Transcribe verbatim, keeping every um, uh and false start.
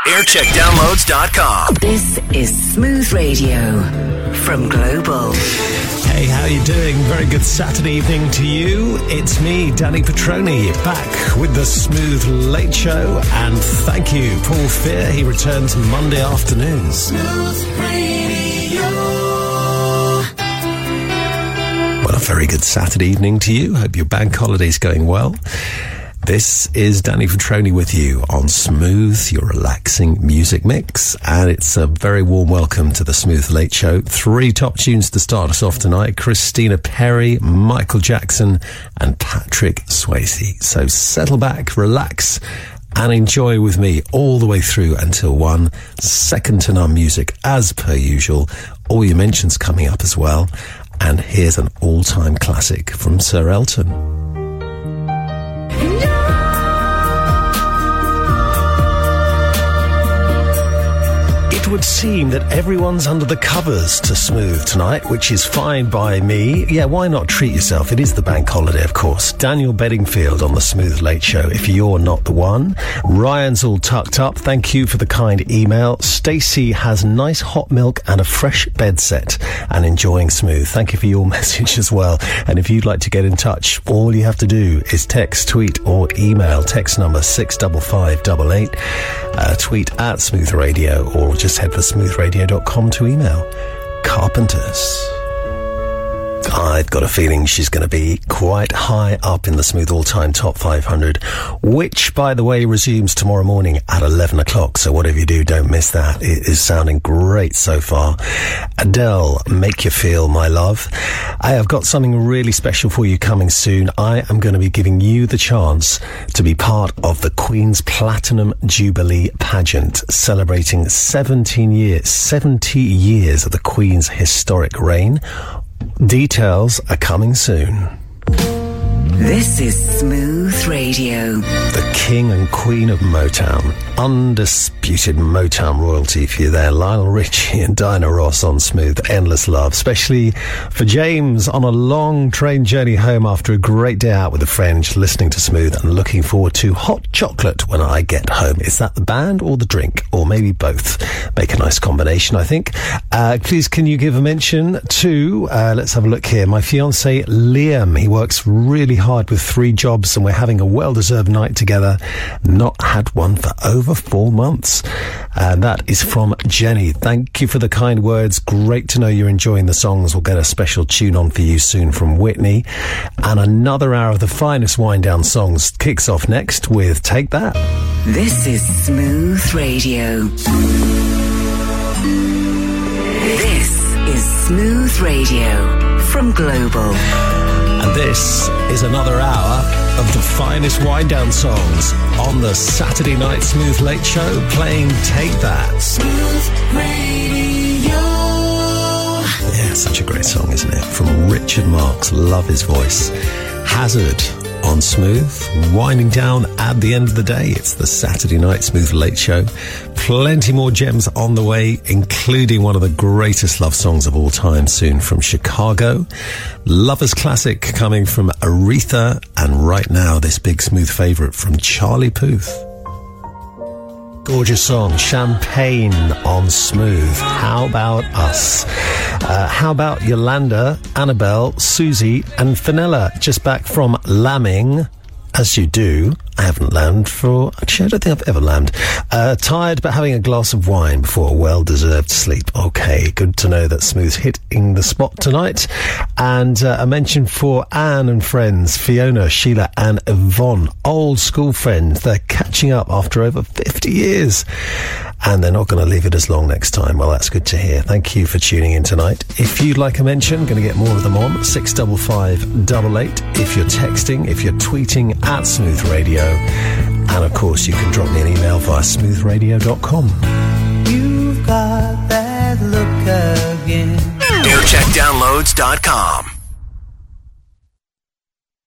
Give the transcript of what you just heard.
aircheck downloads dot com. This is Smooth Radio from Global. Hey, how you doing? Very good Saturday evening to you. It's me, Danny Petroni, back with the Smooth Late Show. And thank you, Paul Fear. He returns Monday afternoon. Smooth Radio. Well, a very good Saturday evening to you. Hope your bank holiday's going well. This is Danny Petroni with you on Smooth, your relaxing music mix. And it's a very warm welcome to the Smooth Late Show. Three top tunes to start us off tonight. Christina Perri, Michael Jackson and Patrick Swayze. So settle back, relax and enjoy with me all the way through until one. Second to none music as per usual. All your mentions coming up as well. And here's an all-time classic from Sir Elton. It would seem that everyone's under the covers to Smooth tonight, which is fine by me. Yeah, why not treat yourself? It is the bank holiday, of course. Daniel Bedingfield on the Smooth Late Show, if you're not the one. Ryan's all tucked up. Thank you for the kind email. Stacey has nice hot milk and a fresh bed set and enjoying Smooth. Thank you for your message as well. And if you'd like to get in touch, all you have to do is text, tweet or email. Text number six five five eight eight. Uh, tweet at Smooth Radio or just head for smooth radio dot com to email. Carpenters. I've got a feeling she's going to be quite high up in the Smooth All-Time Top five hundred, which, by the way, resumes tomorrow morning at eleven o'clock. So whatever you do, don't miss that. It is sounding great so far. Adele, Make You Feel My Love. I have got something really special for you coming soon. I am going to be giving you the chance to be part of the Queen's Platinum Jubilee pageant, celebrating seventeen years, seventy years of the Queen's historic reign. Details are coming soon. This is Smooth Radio. The King and Queen of Motown. Undisputed Motown royalty for you there. Lionel Richie and Diana Ross on Smooth. Endless love. Especially for James on a long train journey home after a great day out with a friend, listening to Smooth and looking forward to hot chocolate when I get home. Is that the band or the drink? Or maybe both? Make a nice combination, I think. Uh, please, can you give a mention to, uh, let's have a look here, my fiance Liam. He works really hard with three jobs and we're having a well-deserved night together. Not had one for over four months. And that is from Jenny. Thank you for the kind words. Great to know you're enjoying the songs. We'll get a special tune on for you soon from Whitney. And another hour of the finest wind-down songs kicks off next with Take That. This is Smooth Radio. This is Smooth Radio from Global. And this is another hour of the finest wind-down songs on the Saturday Night Smooth Late Show, playing Take That. Smooth Radio. Yeah, such a great song, isn't it? From Richard Marx, love his voice. Hazard on Smooth, winding down at the end of the day. It's the Saturday Night Smooth Late Show. Plenty more gems on the way, including one of the greatest love songs of all time soon from Chicago. Lover's Classic coming from Aretha. And right now, this big Smooth favourite from Charlie Puth. Gorgeous song, Champagne on Smooth. How about us? Uh, how about Yolanda, Annabelle, Susie and Fenella, just back from lambing, as you do. I haven't lambed for... Actually, I don't think I've ever lambed. Uh, tired but having a glass of wine before a well-deserved sleep. Okay, good to know that Smooth's hitting the spot tonight. And uh, a mention for Anne and friends, Fiona, Sheila and Yvonne. Old school friends. They're catching up after over fifty years. And they're not going to leave it as long next time. Well, that's good to hear. Thank you for tuning in tonight. If you'd like a mention, going to get more of them on six five five eight eight. If you're texting, if you're tweeting at Smooth Radio. And of course, you can drop me an email via smooth radio dot com. You've got that look again. aircheck downloads dot com.